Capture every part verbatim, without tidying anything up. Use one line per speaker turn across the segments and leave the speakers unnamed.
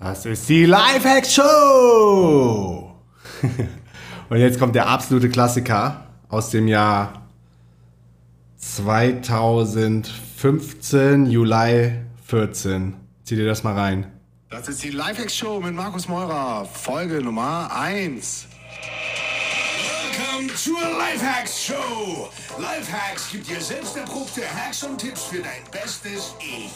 Das ist die Lifehacks Show! Und jetzt kommt der absolute Klassiker aus dem Jahr zweitausendfünfzehn, Juli vierzehn. Zieh dir das mal rein.
Das ist die Lifehacks Show mit Markus Meurer, Folge Nummer eins.
Willkommen zur Lifehacks Show. Lifehacks gibt dir selbst erprobte Hacks und Tipps für dein bestes Ich.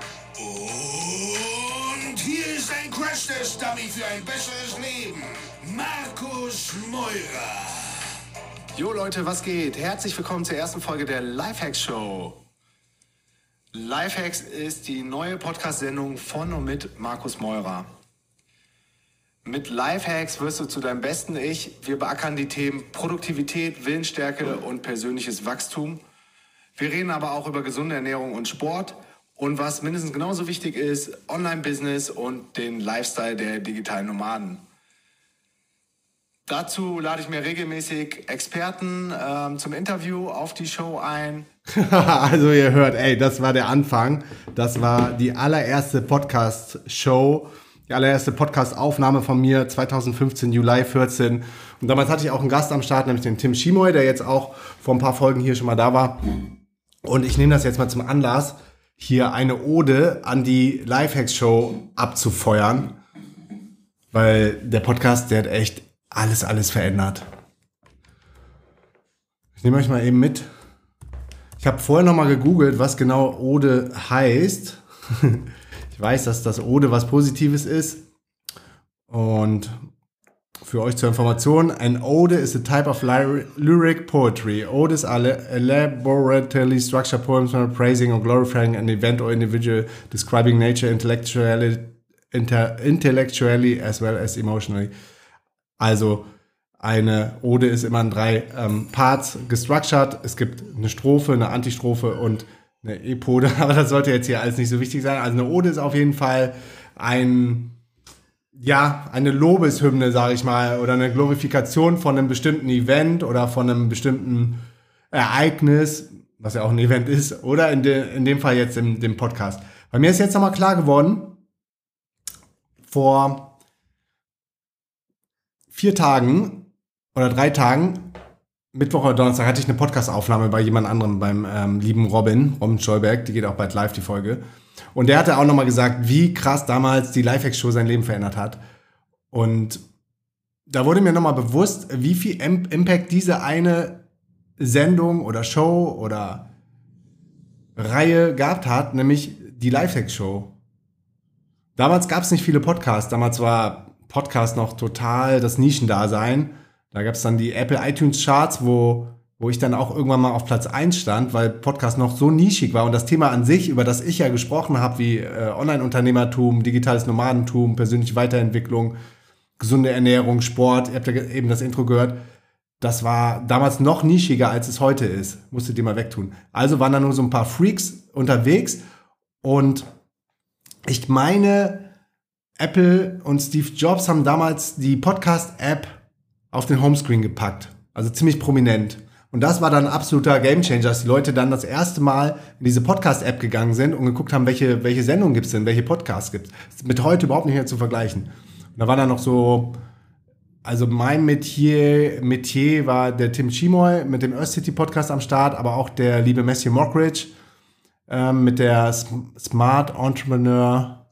Und hier ist ein Crash-Test-Dummy für ein besseres Leben. Markus Meurer.
Jo Leute, was geht? Herzlich willkommen zur ersten Folge der Lifehacks Show. Lifehacks ist die neue Podcast-Sendung von und mit Markus Meurer. Mit Lifehacks wirst du zu deinem besten Ich. Wir beackern die Themen Produktivität, Willensstärke und persönliches Wachstum. Wir reden aber auch über gesunde Ernährung und Sport. Und was mindestens genauso wichtig ist, Online-Business und den Lifestyle der digitalen Nomaden. Dazu lade ich mir regelmäßig Experten ähm, zum Interview auf die Show ein.
Also ihr hört, ey, das war der Anfang. Das war die allererste Podcast-Show, die allererste Podcast-Aufnahme von mir, zweitausendfünfzehn, Juli vierzehn. Und damals hatte ich auch einen Gast am Start, nämlich den Tim Schimoy, der jetzt auch vor ein paar Folgen hier schon mal da war. Und ich nehme das jetzt mal zum Anlass, hier eine Ode an die Lifehacks-Show abzufeuern, weil der Podcast, der hat echt alles, alles verändert. Ich nehme euch mal eben mit. Ich habe vorher noch mal gegoogelt, was genau Ode heißt. Ich weiß, dass das Ode was Positives ist. Und für euch zur Information, an Ode is a type of lyri- lyric poetry. Odes are elaborately structured poems praising or glorifying an event or individual, describing nature intellectually, inter, intellectually as well as emotionally. Also eine Ode ist immer in drei ähm, Parts gestructured. Es gibt eine Strophe, eine Antistrophe und eine Epode, aber das sollte jetzt hier alles nicht so wichtig sein. Also eine Ode ist auf jeden Fall ein Ja, eine Lobeshymne, sage ich mal, oder eine Glorifikation von einem bestimmten Event oder von einem bestimmten Ereignis, was ja auch ein Event ist, oder in, de, in dem Fall jetzt im dem Podcast. Bei mir ist jetzt nochmal klar geworden, vor vier Tagen oder drei Tagen, Mittwoch oder Donnerstag, hatte ich eine Podcast-Aufnahme bei jemand anderem, beim ähm, lieben Robin, Robin Scheuberg, die geht auch bald live, die Folge. Und der hatte auch nochmal gesagt, wie krass damals die Lifehacks-Show sein Leben verändert hat. Und da wurde mir nochmal bewusst, wie viel Impact diese eine Sendung oder Show oder Reihe gehabt hat, nämlich die Lifehacks-Show. Damals gab es nicht viele Podcasts. Damals war Podcast noch total das Nischendasein. Da gab es dann die Apple iTunes Charts, wo wo ich dann auch irgendwann mal auf Platz eins stand, weil Podcast noch so nischig war und das Thema an sich, über das ich ja gesprochen habe, wie äh, Online-Unternehmertum, digitales Nomadentum, persönliche Weiterentwicklung, gesunde Ernährung, Sport, ihr habt ja eben das Intro gehört, das war damals noch nischiger, als es heute ist. Musstet ihr mal wegtun. Also waren da nur so ein paar Freaks unterwegs und ich meine, Apple und Steve Jobs haben damals die Podcast-App auf den Homescreen gepackt. Also ziemlich prominent. Und das war dann ein absoluter Gamechanger, dass die Leute dann das erste Mal in diese Podcast-App gegangen sind und geguckt haben, welche, welche Sendungen gibt es denn, welche Podcasts gibt es. Mit heute überhaupt nicht mehr zu vergleichen. Und da war dann noch so, also mein Metier, Metier war der Tim Schimoy mit dem Earth City Podcast am Start, aber auch der liebe Matthew Mockridge ähm, mit der Smart Entrepreneur,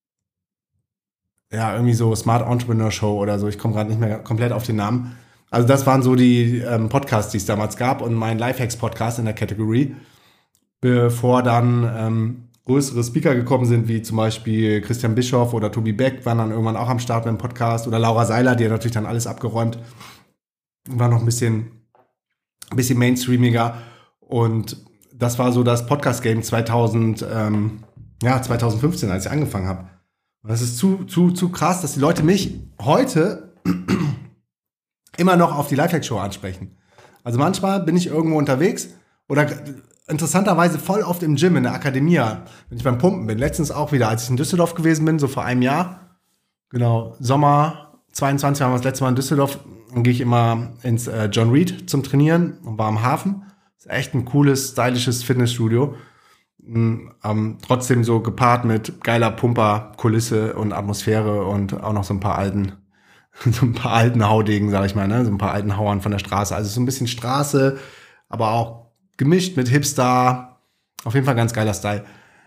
ja, irgendwie so Smart Entrepreneur Show oder so. Ich komme gerade nicht mehr komplett auf den Namen. Also das waren so die ähm, Podcasts, die es damals gab und mein Lifehacks-Podcast in der Kategorie, bevor dann ähm, größere Speaker gekommen sind, wie zum Beispiel Christian Bischoff oder Tobi Beck, waren dann irgendwann auch am Start beim Podcast oder Laura Seiler, die hat natürlich dann alles abgeräumt, war noch ein bisschen, ein bisschen mainstreamiger und das war so das Podcast-Game zweitausend, ähm, ja, zweitausendfünfzehn, als ich angefangen habe. Und das ist zu, zu, zu krass, dass die Leute mich heute immer noch auf die Lifehacks-Show ansprechen. Also manchmal bin ich irgendwo unterwegs oder interessanterweise voll oft im Gym, in der Akademie, wenn ich beim Pumpen bin. Letztens auch wieder, als ich in Düsseldorf gewesen bin, so vor einem Jahr. Genau, Sommer zweiundzwanzig waren wir das letzte Mal in Düsseldorf. Dann gehe ich immer ins äh, John Reed zum Trainieren und war am Hafen. Das ist echt ein cooles, stylisches Fitnessstudio. ähm, trotzdem so gepaart mit geiler Pumper-Kulisse und Atmosphäre und auch noch so ein paar alten, so ein paar alten Haudegen, sag ich mal, ne? So ein paar alten Hauern von der Straße. Also so ein bisschen Straße, aber auch gemischt mit Hipster. Auf jeden Fall ganz geiler Style.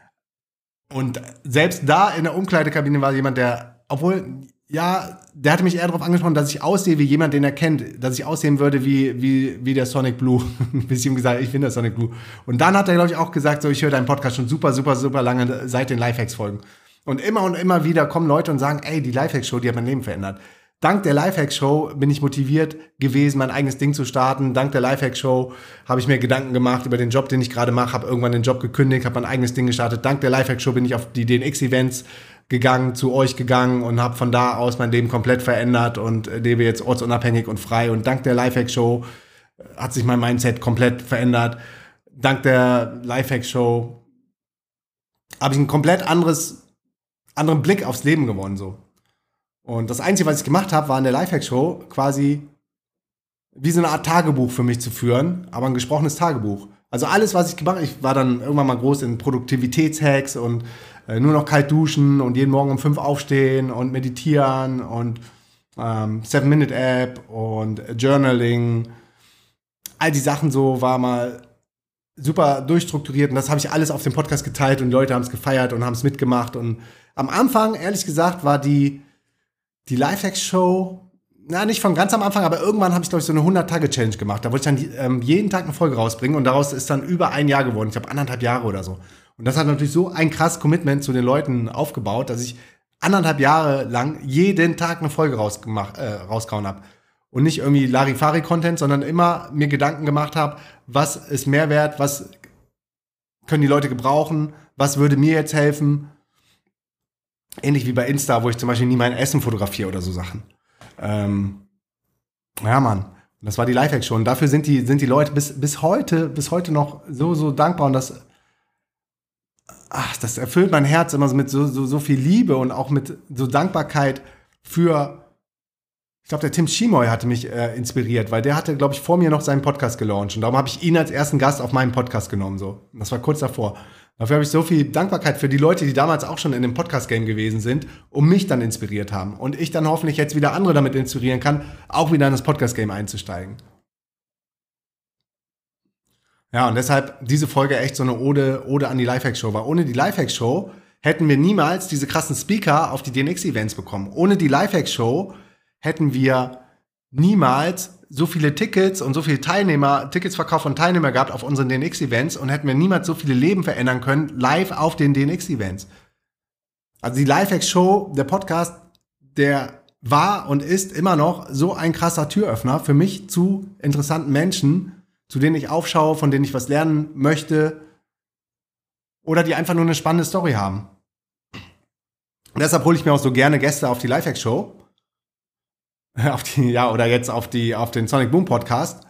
Und selbst da in der Umkleidekabine war jemand, der, obwohl, ja, der hatte mich eher darauf angesprochen, dass ich aussehe wie jemand, den er kennt, dass ich aussehen würde wie, wie, wie der Sonic Blue. Bis ich ihm gesagt habe, ich bin der Sonic Blue. Und dann hat er, glaube ich, auch gesagt, so, ich höre deinen Podcast schon super, super, super lange seit den Lifehacks-Folgen. Und immer und immer wieder kommen Leute und sagen, ey, die Lifehacks-Show, die hat mein Leben verändert. Dank der Lifehacks-Show bin ich motiviert gewesen, mein eigenes Ding zu starten. Dank der Lifehacks-Show habe ich mir Gedanken gemacht über den Job, den ich gerade mache, habe irgendwann den Job gekündigt, habe mein eigenes Ding gestartet. Dank der Lifehacks-Show bin ich auf die D N X-Events gegangen, zu euch gegangen und habe von da aus mein Leben komplett verändert und lebe jetzt ortsunabhängig und frei. Und dank der Lifehacks-Show hat sich mein Mindset komplett verändert. Dank der Lifehacks-Show habe ich ein komplett anderes, anderen Blick aufs Leben gewonnen, so. Und das Einzige, was ich gemacht habe, war in der Lifehacks-Show quasi wie so eine Art Tagebuch für mich zu führen, aber ein gesprochenes Tagebuch. Also alles, was ich gemacht habe, ich war dann irgendwann mal groß in Produktivitätshacks und äh, nur noch kalt duschen und jeden Morgen um fünf aufstehen und meditieren und ähm, Seven-Minute-App und Journaling. All die Sachen so war mal super durchstrukturiert und das habe ich alles auf dem Podcast geteilt und die Leute haben es gefeiert und haben es mitgemacht. Und am Anfang, ehrlich gesagt, war die Die Lifehacks-Show, na, nicht von ganz am Anfang, aber irgendwann habe ich, glaube ich, so eine hundert-Tage-Challenge gemacht. Da wollte ich dann ähm, jeden Tag eine Folge rausbringen und daraus ist dann über ein Jahr geworden. Ich habe anderthalb Jahre oder so. Und das hat natürlich so ein krasses Commitment zu den Leuten aufgebaut, dass ich anderthalb Jahre lang jeden Tag eine Folge rausgemacht, äh, rausgehauen habe. Und nicht irgendwie Larifari-Content, sondern immer mir Gedanken gemacht habe, was ist Mehrwert, was können die Leute gebrauchen, was würde mir jetzt helfen. Ähnlich wie bei Insta, wo ich zum Beispiel nie mein Essen fotografiere oder so Sachen. Ähm, ja, Mann. Das war die Lifehacks schon. Dafür sind die, sind die Leute bis, bis heute, bis heute noch so, so dankbar. Und das, ach, das erfüllt mein Herz immer so mit so, so, so viel Liebe und auch mit so Dankbarkeit für, ich glaube, der Tim Schimoy hatte mich äh, inspiriert, weil der hatte, glaube ich, vor mir noch seinen Podcast gelauncht. Und darum habe ich ihn als ersten Gast auf meinen Podcast genommen. So. Das war kurz davor. Dafür habe ich so viel Dankbarkeit für die Leute, die damals auch schon in dem Podcast-Game gewesen sind, um mich dann inspiriert haben. Und ich dann hoffentlich jetzt wieder andere damit inspirieren kann, auch wieder in das Podcast-Game einzusteigen. Ja, und deshalb diese Folge echt so eine Ode, Ode an die Lifehacks-Show war. Ohne die Lifehacks-Show hätten wir niemals diese krassen Speaker auf die D N X-Events bekommen. Ohne die Lifehacks-Show hätten wir niemals so viele Tickets und so viele Teilnehmer, Tickets verkauft und Teilnehmer gehabt auf unseren D N X-Events und hätten wir niemals so viele Leben verändern können, live auf den D N X-Events. Also die Lifehacks-Show, der Podcast, der war und ist immer noch so ein krasser Türöffner für mich zu interessanten Menschen, zu denen ich aufschaue, von denen ich was lernen möchte oder die einfach nur eine spannende Story haben. Und deshalb hole ich mir auch so gerne Gäste auf die Lifehacks-Show. Auf die, ja, oder jetzt auf die, auf den Sonic Boom Podcast.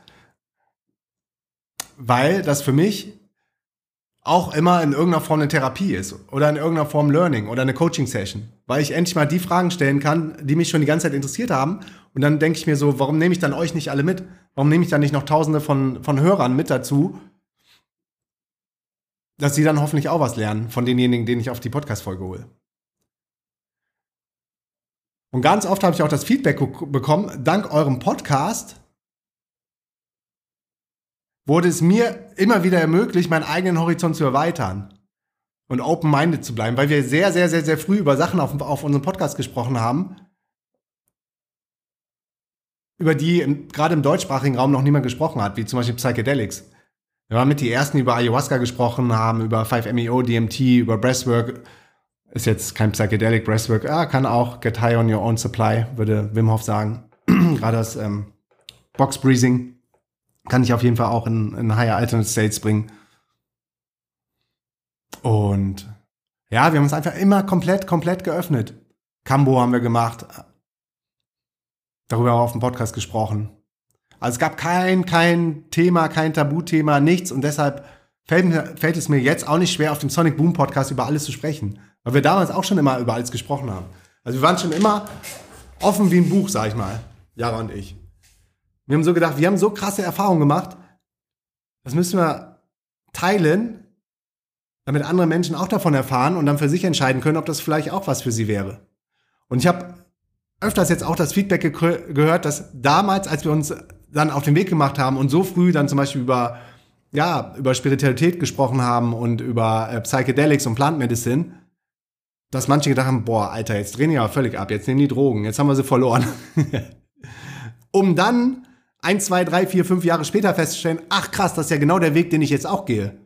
Weil das für mich auch immer in irgendeiner Form eine Therapie ist. Oder in irgendeiner Form Learning oder eine Coaching-Session. Weil ich endlich mal die Fragen stellen kann, die mich schon die ganze Zeit interessiert haben. Und dann denke ich mir so, warum nehme ich dann euch nicht alle mit? Warum nehme ich dann nicht noch Tausende von, von Hörern mit dazu? Dass sie dann hoffentlich auch was lernen von denjenigen, denen ich auf die Podcast-Folge hole. Und ganz oft habe ich auch das Feedback bekommen, dank eurem Podcast wurde es mir immer wieder ermöglicht, meinen eigenen Horizont zu erweitern und open-minded zu bleiben, weil wir sehr, sehr, sehr, sehr früh über Sachen auf, auf unserem Podcast gesprochen haben, über die im, gerade im deutschsprachigen Raum noch niemand gesprochen hat, wie zum Beispiel Psychedelics. Wir waren mit die Ersten, die über Ayahuasca gesprochen haben, über five M E O, D M T, über Breathwork. Ist jetzt kein Psychedelic, Breathwork, ah, kann auch get high on your own supply, würde Wim Hof sagen. Gerade das ähm, Box Breathing kann ich auf jeden Fall auch in, in higher alternate states bringen. Und ja, wir haben uns einfach immer komplett, komplett geöffnet. Kambo haben wir gemacht. Darüber haben wir auf dem Podcast gesprochen. Also es gab kein, kein Thema, kein Tabuthema, nichts. Und deshalb fällt, mir, fällt es mir jetzt auch nicht schwer, auf dem Sonic Boom Podcast über alles zu sprechen. Weil wir damals auch schon immer über alles gesprochen haben. Also wir waren schon immer offen wie ein Buch, sag ich mal. Jara und ich. Wir haben so gedacht, wir haben so krasse Erfahrungen gemacht, das müssen wir teilen, damit andere Menschen auch davon erfahren und dann für sich entscheiden können, ob das vielleicht auch was für sie wäre. Und ich habe öfters jetzt auch das Feedback ge- gehört, dass damals, als wir uns dann auf den Weg gemacht haben und so früh dann zum Beispiel über, ja, über Spiritualität gesprochen haben und über äh, Psychedelics und Plant Medicine, dass manche gedacht haben, boah, Alter, jetzt drehen die aber völlig ab, jetzt nehmen die Drogen, jetzt haben wir sie verloren. Um dann ein, zwei, drei, vier, fünf Jahre später festzustellen, ach krass, das ist ja genau der Weg, den ich jetzt auch gehe.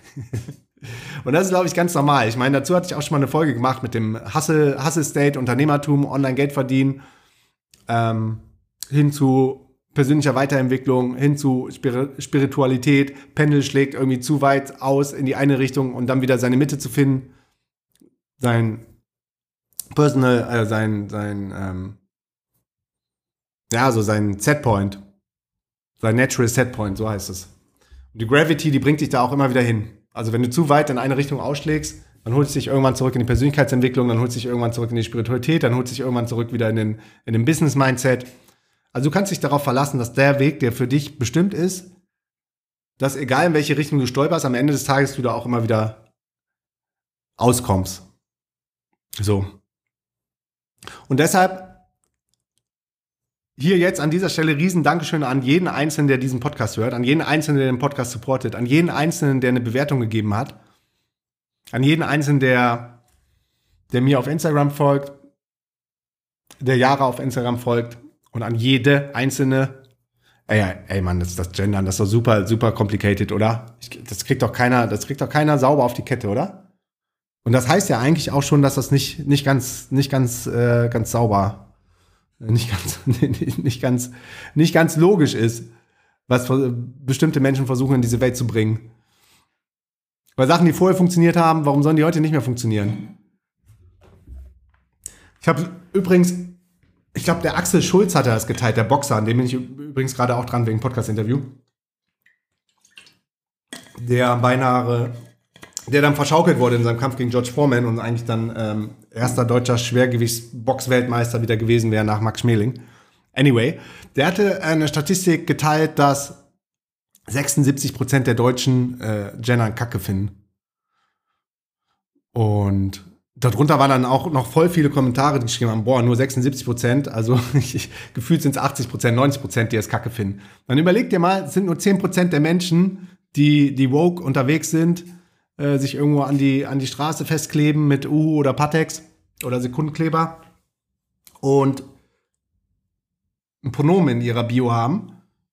Und das ist, glaube ich, ganz normal. Ich meine, dazu hatte ich auch schon mal eine Folge gemacht mit dem Hustle, Hustle State, Unternehmertum, Online-Geld verdienen, ähm, hin zu persönlicher Weiterentwicklung, hin zu Spir- Spiritualität. Pendel schlägt irgendwie zu weit aus in die eine Richtung und dann wieder seine Mitte zu finden. Sein Personal, äh, sein, sein, ähm, ja, so sein Setpoint. Sein Natural Setpoint, so heißt es. Und die Gravity, die bringt dich da auch immer wieder hin. Also wenn du zu weit in eine Richtung ausschlägst, dann holst du dich irgendwann zurück in die Persönlichkeitsentwicklung, dann holst du dich irgendwann zurück in die Spiritualität, dann holst du dich irgendwann zurück wieder in den, in den Business-Mindset. Also du kannst dich darauf verlassen, dass der Weg, der für dich bestimmt ist, dass egal in welche Richtung du stolperst, am Ende des Tages du da auch immer wieder auskommst. So. Und deshalb hier jetzt an dieser Stelle riesen Dankeschön an jeden Einzelnen, der diesen Podcast hört, an jeden Einzelnen, der den Podcast supportet, an jeden Einzelnen, der eine Bewertung gegeben hat, an jeden Einzelnen, der, der mir auf Instagram folgt, der Jahre auf Instagram folgt und an jede einzelne, ey, ey Mann, das, das Gendern, das ist doch super, super complicated, oder? Ich, das kriegt doch keiner, das kriegt doch keiner sauber auf die Kette, oder? Und das heißt ja eigentlich auch schon, dass das nicht, nicht ganz, nicht ganz, äh, ganz sauber Nicht ganz, nicht, ganz, nicht ganz logisch ist, was bestimmte Menschen versuchen, in diese Welt zu bringen. Weil Sachen, die vorher funktioniert haben, warum sollen die heute nicht mehr funktionieren? Ich habe übrigens, ich glaube, der Axel Schulz hatte das geteilt, der Boxer, an dem bin ich übrigens gerade auch dran wegen Podcast-Interview. Der beinahe, der dann verschaukelt wurde in seinem Kampf gegen George Foreman und eigentlich dann ähm, erster deutscher Schwergewichtsbox-Weltmeister wieder gewesen wäre nach Max Schmeling. Anyway, der hatte eine Statistik geteilt, dass sechsundsiebzig Prozent der Deutschen äh, Gendern Kacke finden. Und darunter waren dann auch noch voll viele Kommentare, die geschrieben haben, boah, nur sechsundsiebzig Prozent, also ich, gefühlt sind es achtzig Prozent, neunzig Prozent, die es Kacke finden. Dann überleg dir mal, es sind nur zehn Prozent der Menschen, die, die woke unterwegs sind, äh, sich irgendwo an die, an die Straße festkleben mit Uhu oder Patex oder Sekundenkleber und ein Pronomen in ihrer Bio haben.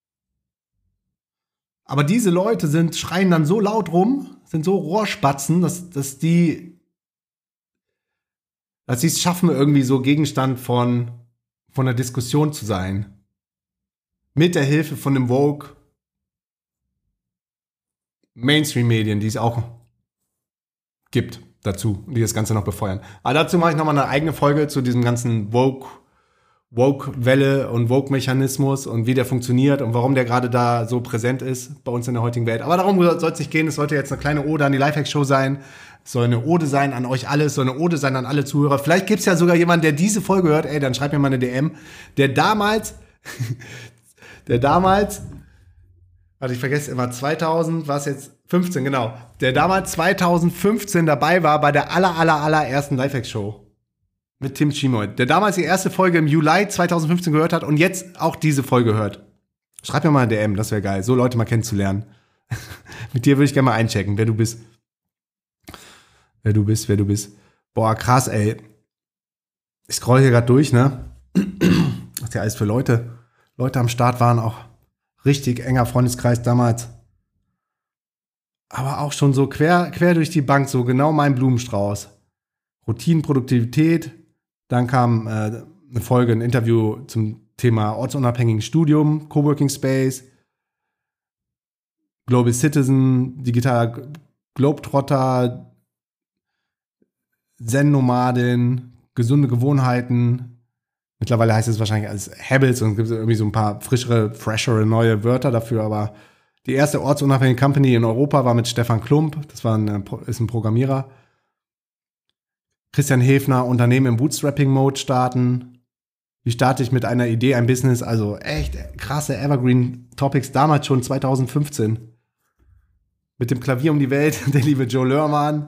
Aber diese Leute sind, schreien dann so laut rum, sind so Rohrspatzen, dass, dass die dass sie es schaffen, irgendwie so Gegenstand von, von einer Diskussion zu sein. Mit der Hilfe von dem Woke Mainstream-Medien, die es auch gibt dazu, die das Ganze noch befeuern. Aber dazu mache ich nochmal eine eigene Folge zu diesem ganzen Woke Woke-Welle und Woke-Mechanismus und wie der funktioniert und warum der gerade da so präsent ist bei uns in der heutigen Welt. Aber darum soll es nicht gehen. Es sollte jetzt eine kleine Ode an die Lifehacks-Show sein. Es soll eine Ode sein an euch alle. Es soll eine Ode sein an alle Zuhörer. Vielleicht gibt es ja sogar jemanden, der diese Folge hört. Ey, dann schreibt mir mal eine D M. Der damals, der damals, warte, ich vergesse immer, zweitausend, war es jetzt fünfzehn, genau. Der damals zweitausendfünfzehn dabei war bei der aller, aller, allerersten Lifehacks-Show. Mit Tim Chimoy, der damals die erste Folge im Juli zweitausendfünfzehn gehört hat und jetzt auch diese Folge hört. Schreib mir mal eine D M, das wäre geil, so Leute mal kennenzulernen. Mit dir würde ich gerne mal einchecken, wer du bist. Wer du bist, wer du bist. Boah, krass, ey. Ich scroll hier gerade durch, ne? Was ja alles für Leute. Leute am Start waren, auch richtig enger Freundeskreis damals. Aber auch schon so quer, quer durch die Bank, so genau mein Blumenstrauß. Routinen, Produktivität. Dann kam äh, eine Folge, ein Interview zum Thema ortsunabhängigen Studium, Coworking Space, Global Citizen, digitaler Globetrotter, Zen-Nomadin, gesunde Gewohnheiten. Mittlerweile heißt es wahrscheinlich als Habits und es gibt irgendwie so ein paar frischere, freshere, neue Wörter dafür. Aber die erste ortsunabhängige Company in Europa war mit Stefan Klump. Das war ein, ist ein Programmierer. Christian Hefner, Unternehmen im Bootstrapping-Mode starten. Wie starte ich mit einer Idee ein Business? Also echt krasse Evergreen-Topics, damals schon zweitausendfünfzehn. mit dem Klavier um die Welt, der liebe Joe Lörmann.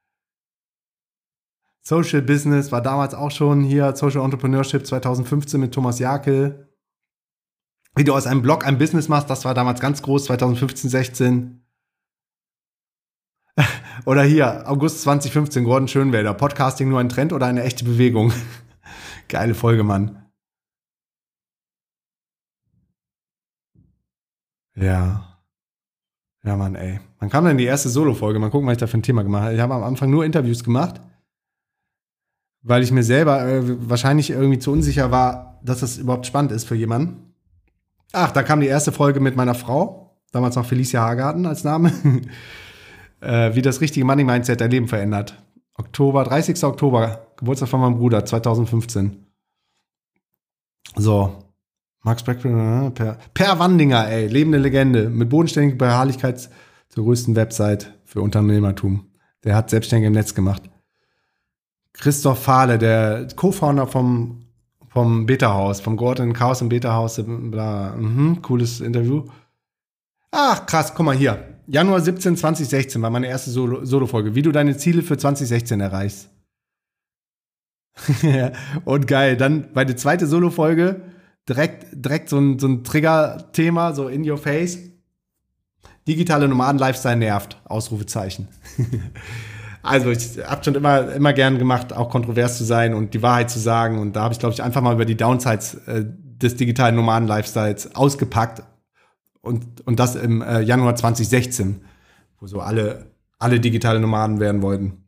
Social Business war damals auch schon hier, Social Entrepreneurship zwanzig fünfzehn mit Thomas Jakel. Wie du aus einem Blog ein Business machst, das war damals ganz groß, zwanzig fünfzehn, sechzehn. Oder hier, August zwanzig fünfzehn, Gordon Schönwälder. Podcasting nur ein Trend oder eine echte Bewegung? Geile Folge, Mann. Ja. Ja, Mann, ey. Wann kam denn die erste Solo-Folge? Mal gucken, was ich da für ein Thema gemacht habe. Ich habe am Anfang nur Interviews gemacht, weil ich mir selber äh, wahrscheinlich irgendwie zu unsicher war, dass das überhaupt spannend ist für jemanden. Ach, da kam die erste Folge mit meiner Frau. Damals noch Felicia Hagarten als Name. Wie das richtige Money-Mindset dein Leben verändert. Oktober, dreißigster Oktober, Geburtstag von meinem Bruder, zwanzig fünfzehn. So. Max Blackburn, per, per Wandinger, ey, lebende Legende. Mit bodenständiger Beharrlichkeit zur größten Website für Unternehmertum. Der hat selbstständig im Netz gemacht. Christoph Fahle, der Co-Founder vom, vom Beta-Haus, vom Gordon Chaos im Beta-Haus, bla, mhm, cooles Interview. Ach, krass, guck mal hier. Januar siebzehnten, zwanzig sechzehn war meine erste Solo- Solo-Folge. Wie du deine Ziele für zwanzig sechzehn erreichst. Und geil, dann meine zweite Solo-Folge, direkt, direkt so ein, so ein Trigger-Thema, so in your face. Digitale Nomaden-Lifestyle nervt, Ausrufezeichen. Also ich habe schon immer, immer gern gemacht, auch kontrovers zu sein und die Wahrheit zu sagen. Und da habe ich, glaube ich, einfach mal über die Downsides äh, des digitalen Nomaden-Lifestyles ausgepackt. Und, und das im äh, Januar zwanzig sechzehn, wo so alle, alle digitale Nomaden werden wollten.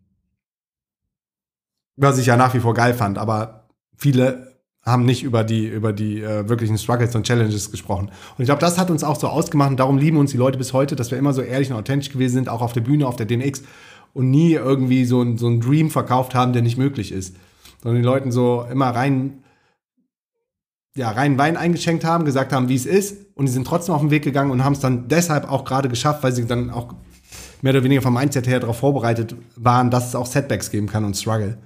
Was ich ja nach wie vor geil fand, aber viele haben nicht über die, über die äh, wirklichen Struggles und Challenges gesprochen. Und ich glaube, das hat uns auch so ausgemacht und darum lieben uns die Leute bis heute, dass wir immer so ehrlich und authentisch gewesen sind, auch auf der Bühne, auf der D N X und nie irgendwie so ein, so ein Dream verkauft haben, der nicht möglich ist. Sondern den Leuten so immer rein ja, rein Wein eingeschenkt haben, gesagt haben, wie es ist und die sind trotzdem auf den Weg gegangen und haben es dann deshalb auch gerade geschafft, weil sie dann auch mehr oder weniger vom Mindset her darauf vorbereitet waren, dass es auch Setbacks geben kann und Struggle.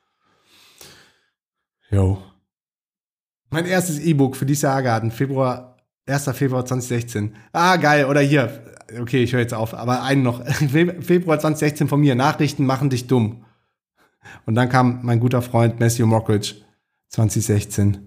Jo. Mein erstes E-Book für dieses Jahr Garten, Februar, erster Februar zwanzig sechzehn. Ah, geil, oder hier, okay, ich höre jetzt auf, aber einen noch. Februar zwanzig sechzehn von mir, Nachrichten machen dich dumm. Und dann kam mein guter Freund Matthew Mockridge, zwanzig sechzehn.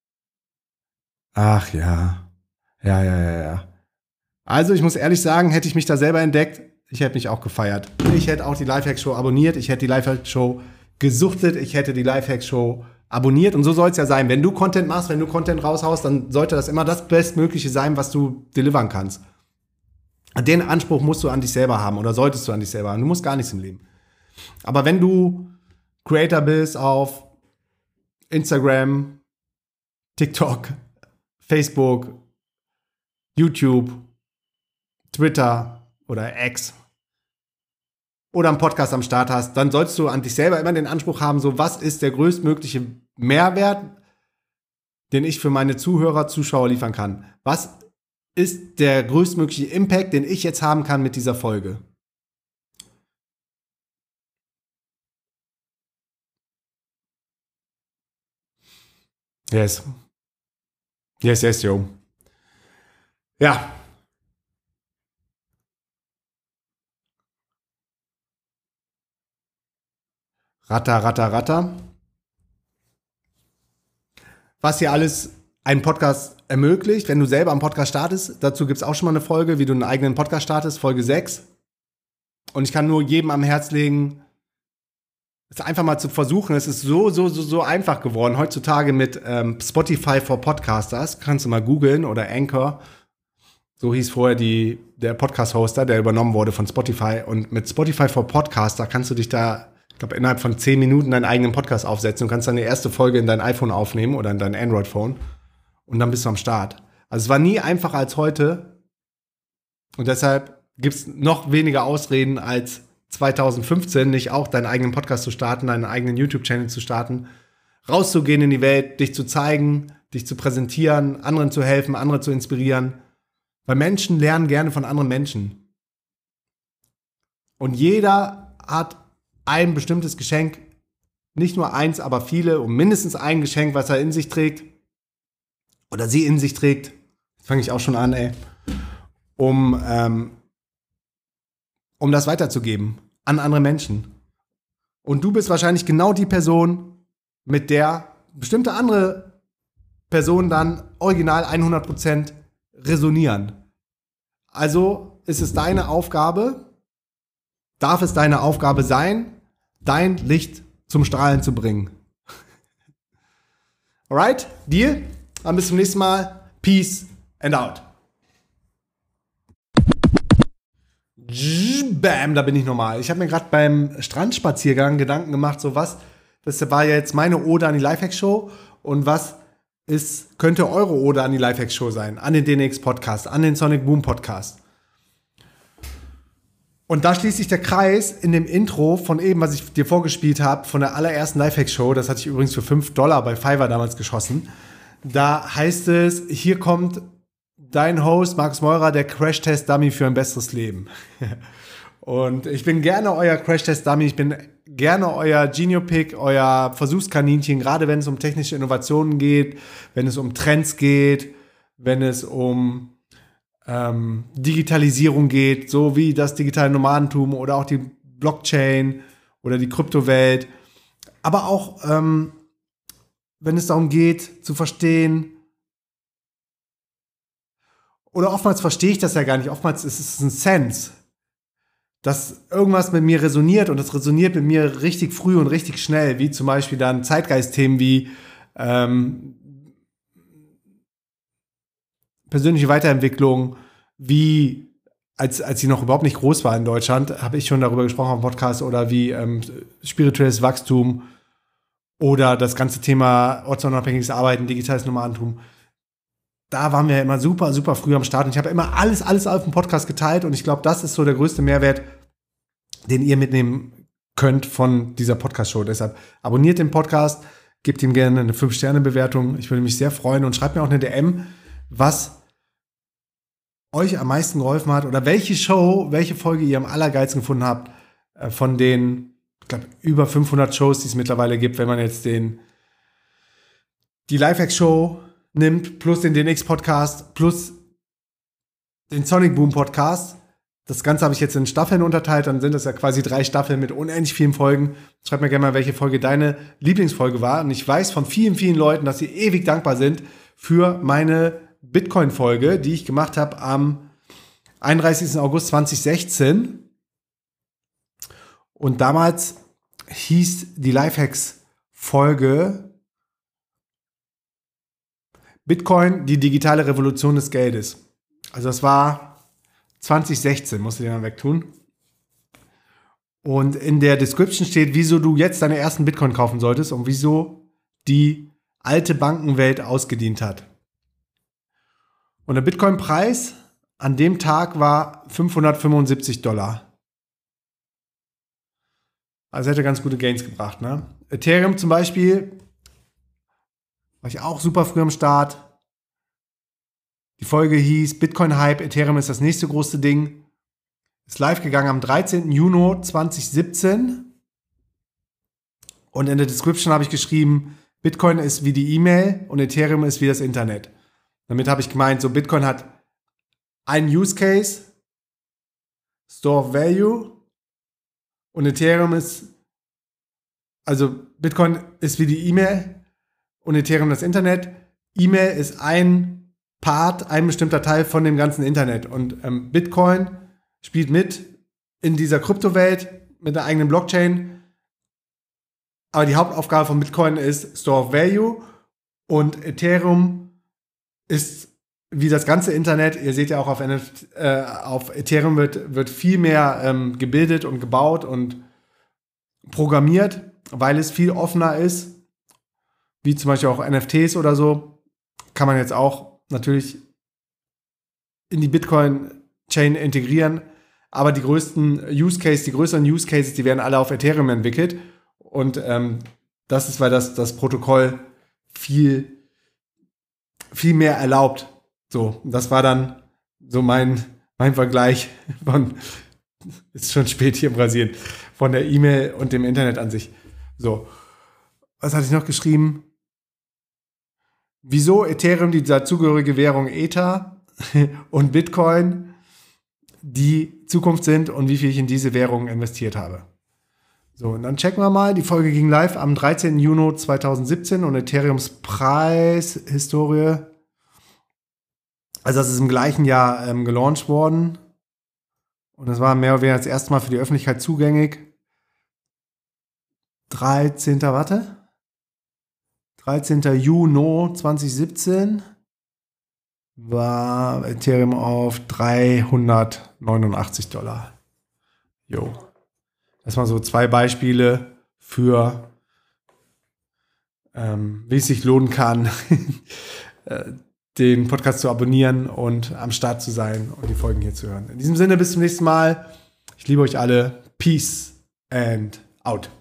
Ach ja, ja, ja, ja, ja. Also ich muss ehrlich sagen, hätte ich mich da selber entdeckt, ich hätte mich auch gefeiert. Ich hätte auch die Lifehacks-Show abonniert, ich hätte die Lifehacks-Show gesuchtet, ich hätte die Lifehacks-Show abonniert und so soll es ja sein. Wenn du Content machst, wenn du Content raushaust, dann sollte das immer das Bestmögliche sein, was du delivern kannst. Den Anspruch musst du an dich selber haben oder solltest du an dich selber haben. Du musst gar nichts im Leben. Aber wenn du Creator bist auf Instagram, TikTok, Facebook, YouTube, Twitter oder X oder einen Podcast am Start hast, dann sollst du an dich selber immer den Anspruch haben, so was ist der größtmögliche Mehrwert, den ich für meine Zuhörer, Zuschauer liefern kann? Was ist der größtmögliche Impact, den ich jetzt haben kann mit dieser Folge? Yes. Yes, yes, yo. Ja. Ratter, ratter, ratter. Was hier alles einen Podcast ermöglicht, wenn du selber einen Podcast startest. Dazu gibt es auch schon mal eine Folge, wie du einen eigenen Podcast startest, Folge sechs. Und ich kann nur jedem am Herz legen, es einfach mal zu versuchen. Es ist so, so, so, so einfach geworden. Heutzutage mit ähm, Spotify for Podcasters. Kannst du mal googeln oder Anchor. So hieß vorher die, der Podcast-Hoster, der übernommen wurde von Spotify. Und mit Spotify for Podcaster kannst du dich da, ich glaube, innerhalb von zehn Minuten deinen eigenen Podcast aufsetzen. Du kannst deine erste Folge in dein iPhone aufnehmen oder in dein Android-Phone. Und dann bist du am Start. Also es war nie einfacher als heute. Und deshalb gibt es noch weniger Ausreden als zwanzig fünfzehn, nicht auch deinen eigenen Podcast zu starten, deinen eigenen YouTube-Channel zu starten, rauszugehen in die Welt, dich zu zeigen, dich zu präsentieren, anderen zu helfen, andere zu inspirieren. Weil Menschen lernen gerne von anderen Menschen. Und jeder hat ein bestimmtes Geschenk, nicht nur eins, aber viele, und mindestens ein Geschenk, was er in sich trägt oder sie in sich trägt. Jetzt fange ich auch schon an, ey. Um ähm, um das weiterzugeben an andere Menschen. Und du bist wahrscheinlich genau die Person, mit der bestimmte andere Personen dann original hundert Prozent resonieren. Also ist es deine Aufgabe, darf es deine Aufgabe sein, dein Licht zum Strahlen zu bringen. Alright? Deal? Dann bis zum nächsten Mal. Peace and out. Bam, da bin ich nochmal. Ich habe mir gerade beim Strandspaziergang Gedanken gemacht, so was, das war jetzt meine Ode an die Lifehacks-Show und was ist, könnte eure Ode an die Lifehacks-Show sein, an den D N X-Podcast, an den Sonic Boom Podcast. Und da schließt sich der Kreis in dem Intro von eben, was ich dir vorgespielt habe, von der allerersten Lifehacks-Show, das hatte ich übrigens für fünf Dollar bei Fiverr damals geschossen. Da heißt es, hier kommt dein Host Markus Meurer, der Crash-Test-Dummy für ein besseres Leben. Und ich bin gerne euer Crash-Test-Dummy, ich bin gerne euer Genio-Pick, euer Versuchskaninchen, gerade wenn es um technische Innovationen geht, wenn es um Trends geht, wenn es um ähm, Digitalisierung geht, so wie das digitale Nomadentum oder auch die Blockchain oder die Kryptowelt. Aber auch, ähm, wenn es darum geht, zu verstehen, oder oftmals verstehe ich das ja gar nicht, oftmals ist es ein Sense, dass irgendwas mit mir resoniert und das resoniert mit mir richtig früh und richtig schnell, wie zum Beispiel dann Zeitgeist-Themen wie ähm, persönliche Weiterentwicklung, wie als, als ich noch überhaupt nicht groß war in Deutschland, habe ich schon darüber gesprochen im Podcast, oder wie ähm, spirituelles Wachstum oder das ganze Thema ortsunabhängiges Arbeiten, digitales Nomadentum. Da waren wir ja immer super, super früh am Start und ich habe immer alles, alles auf dem Podcast geteilt und ich glaube, das ist so der größte Mehrwert, den ihr mitnehmen könnt von dieser Podcast-Show. Deshalb abonniert den Podcast, gebt ihm gerne eine fünf Sterne Bewertung. Ich würde mich sehr freuen und schreibt mir auch eine D M, was euch am meisten geholfen hat oder welche Show, welche Folge ihr am allergeilsten gefunden habt äh, von den, ich glaube, über fünfhundert Shows, die es mittlerweile gibt, wenn man jetzt den die Lifehacks-Show nimmt, plus den D N X-Podcast, plus den Sonic Boom Podcast. Das Ganze habe ich jetzt in Staffeln unterteilt, dann sind das ja quasi drei Staffeln mit unendlich vielen Folgen. Schreib mir gerne mal, welche Folge deine Lieblingsfolge war. Und ich weiß von vielen, vielen Leuten, dass sie ewig dankbar sind für meine Bitcoin-Folge, die ich gemacht habe am einunddreißigsten August zweitausendsechzehn. Und damals hieß die Lifehacks-Folge Bitcoin, die digitale Revolution des Geldes. Also das war zweitausendsechzehn, musst du dir mal wegtun. Und in der Description steht, wieso du jetzt deine ersten Bitcoin kaufen solltest und wieso die alte Bankenwelt ausgedient hat. Und der Bitcoin-Preis an dem Tag war fünfhundertfünfundsiebzig Dollar. Also hätte ganz gute Gains gebracht, ne? Ethereum zum Beispiel war ich auch super früh am Start. Die Folge hieß Bitcoin-Hype, Ethereum ist das nächste große Ding. Ist live gegangen am dreizehnten Juni zweitausendsiebzehn. Und in der Description habe ich geschrieben, Bitcoin ist wie die E-Mail und Ethereum ist wie das Internet. Damit habe ich gemeint, so Bitcoin hat einen Use Case, Store of Value, und Ethereum ist, also Bitcoin ist wie die E-Mail und Ethereum das Internet. E-Mail ist ein Part, ein bestimmter Teil von dem ganzen Internet. Und ähm, Bitcoin spielt mit in dieser Kryptowelt mit einer eigenen Blockchain. Aber die Hauptaufgabe von Bitcoin ist Store of Value und Ethereum ist wie das ganze Internet. Ihr seht ja auch auf, N F T, äh, auf Ethereum wird, wird viel mehr ähm, gebildet und gebaut und programmiert, weil es viel offener ist. Wie zum Beispiel auch N F Ts oder so, kann man jetzt auch natürlich in die Bitcoin-Chain integrieren. Aber die größten Use Cases, die größeren Use Cases, die werden alle auf Ethereum entwickelt. Und ähm, das ist, weil das, das Protokoll viel, viel mehr erlaubt. So, das war dann so mein, mein Vergleich von, ist schon spät hier in Brasilien, von der E-Mail und dem Internet an sich. So, was hatte ich noch geschrieben? Wieso Ethereum, die dazugehörige Währung Ether und Bitcoin die Zukunft sind und wie viel ich in diese Währung investiert habe. So, und dann checken wir mal. Die Folge ging live am dreizehnten Juni zweitausendsiebzehn und Ethereums Preishistorie. Also das ist im gleichen Jahr ähm, gelauncht worden. Und das war mehr oder weniger das erste Mal für die Öffentlichkeit zugänglich. dreizehnten Warte. dreizehnten Juni zweitausendsiebzehn war Ethereum auf dreihundertneunundachtzig Dollar. Jo. Das waren so zwei Beispiele für, ähm, wie es sich lohnen kann, den Podcast zu abonnieren und am Start zu sein und die Folgen hier zu hören. In diesem Sinne, bis zum nächsten Mal. Ich liebe euch alle. Peace and out.